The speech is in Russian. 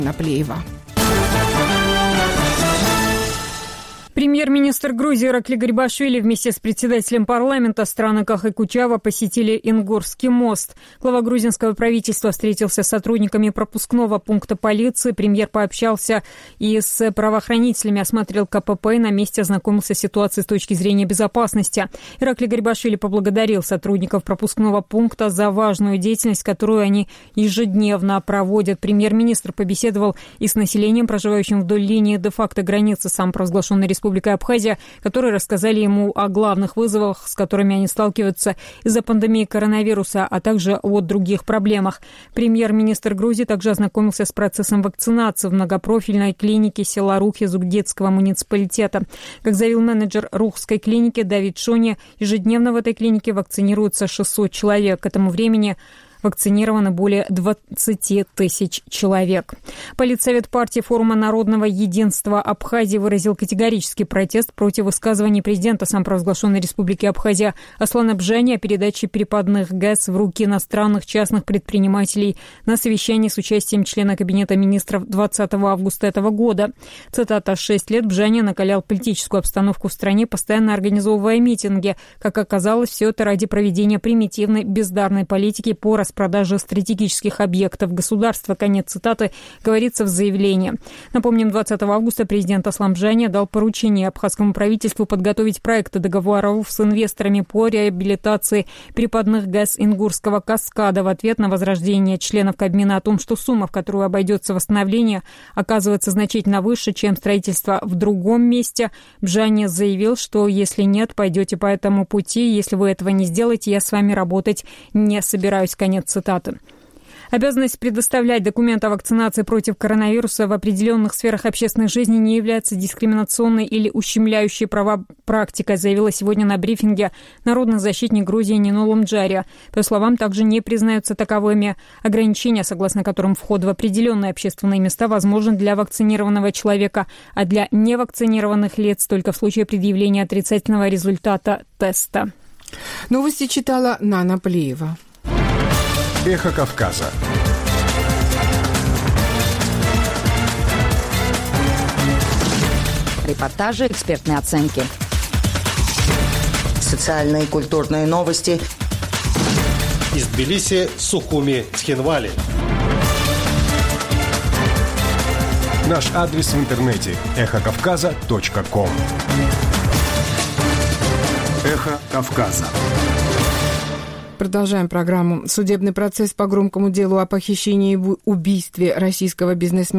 Наплеева. Премьер-министр Грузии Иракли Гарибашвили вместе с председателем парламента страны Кахой Кучава посетили Ингурский мост. Глава грузинского правительства встретился с сотрудниками пропускного пункта полиции. Премьер пообщался и с правоохранителями, осмотрел КПП и на месте ознакомился с ситуацией с точки зрения безопасности. Иракли Гарибашвили поблагодарил сотрудников пропускного пункта за важную деятельность, которую они ежедневно проводят. Премьер-министр побеседовал и с населением, проживающим вдоль линии де-факто границы самопровозглашенной Республикой Абхазия, которые рассказали ему о главных вызовах, с которыми они сталкиваются из-за пандемии коронавируса, а также о других проблемах. Премьер-министр Грузии также ознакомился с процессом вакцинации в многопрофильной клинике села Рухи Зугдетского муниципалитета. Как заявил менеджер Рухской клиники Давид Шони, ежедневно в этой клинике вакцинируется 600 человек. К этому времени вакцинировано более 20 тысяч человек. Политсовет партии Форума народного единства Абхазии выразил категорический протест против высказываний президента самопровозглашенной Республики Абхазия Аслана Бжани о передаче перепадных ГЭС в руки иностранных частных предпринимателей на совещании с участием члена Кабинета министров 20 августа этого года. Цитата: «6 лет Бжани накалял политическую обстановку в стране, постоянно организовывая митинги. Как оказалось, все это ради проведения примитивной, бездарной политики по распродажи стратегических объектов государства». Конец цитаты, говорится в заявлении. Напомним, 20 августа президент Аслан Бжани дал поручение абхазскому правительству подготовить проекты договоров с инвесторами по реабилитации перепадных ГЭС Ингурского каскада в ответ на возражение членов Кабмина о том, что сумма, в которую обойдется восстановление, оказывается значительно выше, чем строительство в другом месте. Бжани заявил, что если нет, пойдете по этому пути, если вы этого не сделаете, я с вами работать не собираюсь. Конец цитаты. Обязанность предоставлять документы о вакцинации против коронавируса в определенных сферах общественной жизни не является дискриминационной или ущемляющей права практикой, заявила сегодня на брифинге народный защитник Грузии Нино Ломджария. По ее словам, также не признаются таковыми ограничения, согласно которым вход в определенные общественные места возможен для вакцинированного человека, а для невакцинированных лиц только в случае предъявления отрицательного результата теста. Новости читала Нана Плеева. Эхо Кавказа. Репортажи, экспертные оценки. Социальные и культурные новости. Из Тбилиси, Сухуми, Цхинвали. Наш адрес в интернете эхокавказа.ком. Эхо Кавказа. Продолжаем программу. Судебный процесс по громкому делу о похищении и убийстве российского бизнесмена